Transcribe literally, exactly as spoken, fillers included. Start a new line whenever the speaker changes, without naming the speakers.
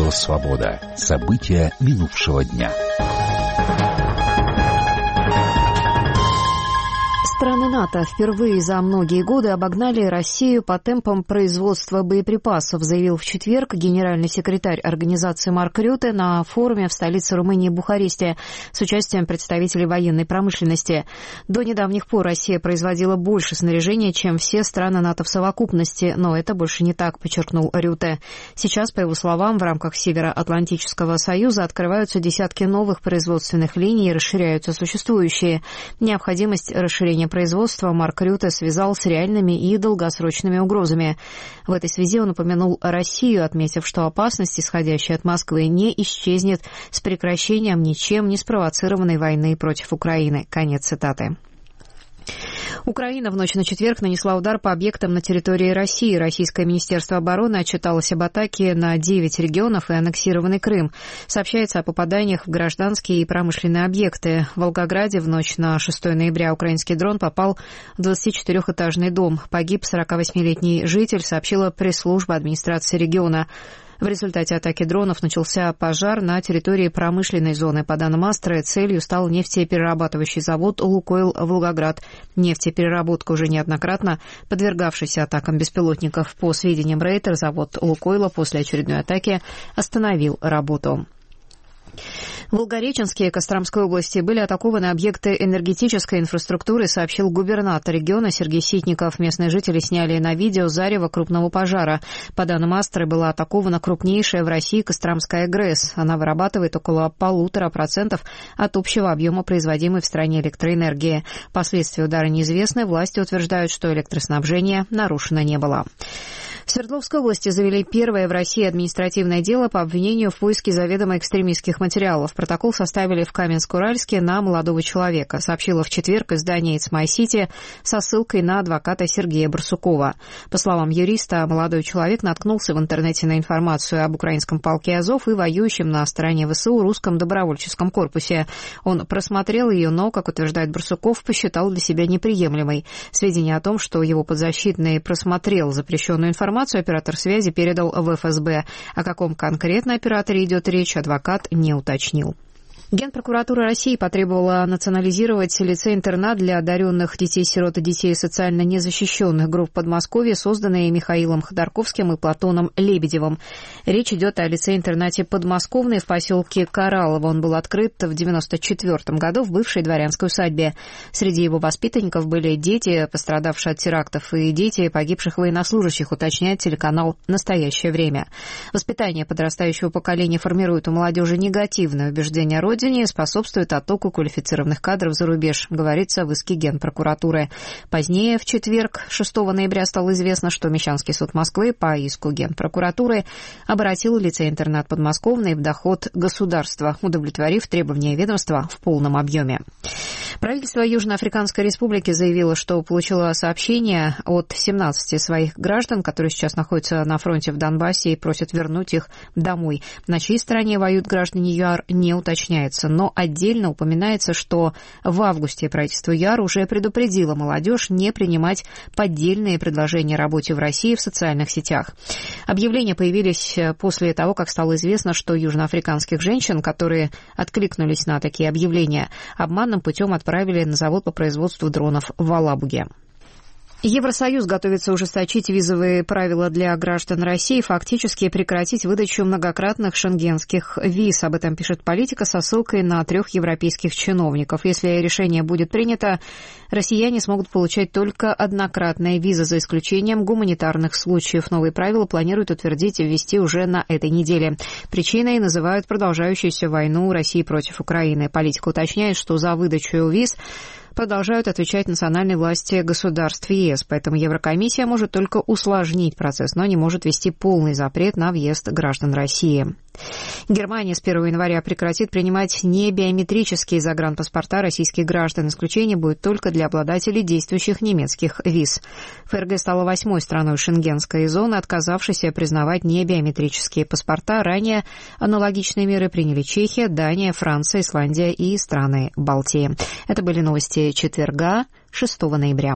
Радио «Свобода». События минувшего дня.
Страны НАТО впервые за многие годы обогнали Россию по темпам производства боеприпасов, заявил в четверг генеральный секретарь организации Марк Рютте на форуме в столице Румынии Бухаресте с участием представителей военной промышленности. До недавних пор Россия производила больше снаряжения, чем все страны НАТО в совокупности, но это больше не так, подчеркнул Рютте. Сейчас, по его словам, в рамках Североатлантического союза открываются десятки новых производственных линий и расширяются существующие. Необходимость расширения производства Марк Рютте связал с реальными и долгосрочными угрозами. В этой связи он упомянул Россию, отметив, что опасность, исходящая от Москвы, не исчезнет с прекращением ничем не спровоцированной войны против Украины. Конец цитаты. Украина в ночь на четверг нанесла удар по объектам на территории России. Российское министерство обороны отчиталось об атаке на девять регионов и аннексированный Крым. Сообщается о попаданиях в гражданские и промышленные объекты. В Волгограде в ночь на шестое ноября украинский дрон попал в двадцатичетырёхэтажный дом. Погиб сорокавосьмилетний житель, сообщила пресс-служба администрации региона. В результате атаки дронов начался пожар на территории промышленной зоны. По данным Астра, целью стал нефтеперерабатывающий завод «Лукойл Волгоград». Нефтепереработка, уже неоднократно подвергавшийся атакам беспилотников. По сведениям Рейтер, завод «Лукойла» после очередной атаки остановил работу. В Волгореченске Костромской области были атакованы объекты энергетической инфраструктуры, сообщил губернатор региона Сергей Ситников. Местные жители сняли на видео зарево крупного пожара. По данным Астры, была атакована крупнейшая в России Костромская ГРЭС. Она вырабатывает около полутора процентов от общего объема производимой в стране электроэнергии. Последствия удара неизвестны. Власти утверждают, что электроснабжение нарушено не было. В Свердловской области завели первое в России административное дело по обвинению в поиске заведомо экстремистских материалов. Протокол составили в Каменск-Уральске на молодого человека, сообщила в четверг издание «It's My City» со ссылкой на адвоката Сергея Барсукова. По словам юриста, молодой человек наткнулся в интернете на информацию об украинском полке «Азов» и воюющем на стороне ВСУ русском добровольческом корпусе. Он просмотрел ее, но, как утверждает Барсуков, посчитал для себя неприемлемой. Сведения о том, что его подзащитный просмотрел запрещенную информацию, оператор связи передал в эф эс бэ. О каком конкретно операторе идет речь, адвокат не уточнил. Генпрокуратура России потребовала национализировать лицей-интернат для одаренных детей-сирот и детей социально незащищенных групп Подмосковья, созданные Михаилом Ходорковским и Платоном Лебедевым. Речь идет о лицее-интернате «Подмосковный» в поселке Кораллово. Он был открыт в девяносто четвёртом году в бывшей дворянской усадьбе. Среди его воспитанников были дети, пострадавшие от терактов, и дети погибших военнослужащих, уточняет телеканал «Настоящее время». Воспитание подрастающего поколения формирует у молодежи негативное убеждение о родине, способствует оттоку квалифицированных кадров за рубеж, говорится в иске Генпрокуратуры. Позднее, в четверг, шестого ноября, стало известно, что Мещанский суд Москвы по иску Генпрокуратуры обратил лицей-интернат «Подмосковный» в доход государства, удовлетворив требования ведомства в полном объеме. Правительство Южноафриканской Республики заявило, что получило сообщение от семнадцати своих граждан, которые сейчас находятся на фронте в Донбассе и просят вернуть их домой. На чьей стороне воюют граждане ЮАР, не уточняется. Но отдельно упоминается, что в августе правительство ЮАР уже предупредило молодежь не принимать поддельные предложения о работе в России в социальных сетях. Объявления появились после того, как стало известно, что южноафриканских женщин, которые откликнулись на такие объявления, обманным путем отправили на завод по производству дронов в Алабуге. Евросоюз готовится ужесточить визовые правила для граждан России, фактически прекратить выдачу многократных шенгенских виз. Об этом пишет «Политика» со ссылкой на трех европейских чиновников. Если решение будет принято, россияне смогут получать только однократные визы, за исключением гуманитарных случаев. Новые правила планируют утвердить и ввести уже на этой неделе. Причиной называют продолжающуюся войну России против Украины. «Политика» уточняет, что за выдачу виз продолжают отвечать национальные власти государств ЕС, поэтому Еврокомиссия может только усложнить процесс, но не может ввести полный запрет на въезд граждан России. Германия с первого января прекратит принимать небиометрические загранпаспорта российских граждан. Исключение будет только для обладателей действующих немецких виз. ФРГ стала восьмой страной шенгенской зоны, отказавшейся признавать небиометрические паспорта. Ранее аналогичные меры приняли Чехия, Дания, Франция, Исландия и страны Балтии. Это были новости четверга, шестого ноября.